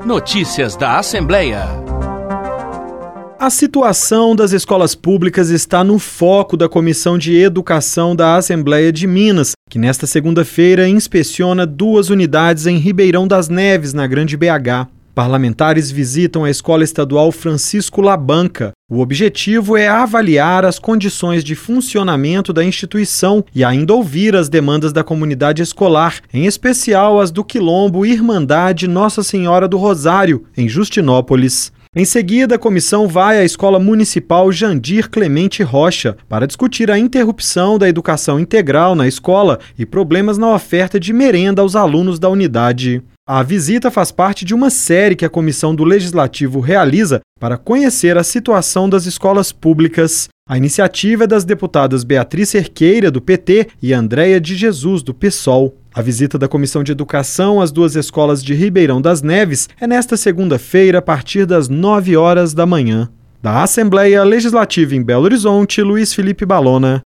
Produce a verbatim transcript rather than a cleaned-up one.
Notícias da Assembleia. A situação das escolas públicas está no foco da Comissão de Educação da Assembleia de Minas, que nesta segunda-feira inspeciona duas unidades em Ribeirão das Neves, na Grande B H. Parlamentares visitam a Escola Estadual Francisco Labanca. O objetivo é avaliar as condições de funcionamento da instituição e ainda ouvir as demandas da comunidade escolar, em especial as do Quilombo Irmandade Nossa Senhora do Rosário, em Justinópolis. Em seguida, a comissão vai à Escola Municipal Jandir Clemente Rocha para discutir a interrupção da educação integral na escola e problemas na oferta de merenda aos alunos da unidade. A visita faz parte de uma série que a Comissão do Legislativo realiza para conhecer a situação das escolas públicas. A iniciativa é das deputadas Beatriz Cerqueira, do P T, e Andréia de Jesus, do PSOL. A visita da Comissão de Educação às duas escolas de Ribeirão das Neves é nesta segunda-feira, a partir das nove horas da manhã. Da Assembleia Legislativa em Belo Horizonte, Luiz Felipe Balona.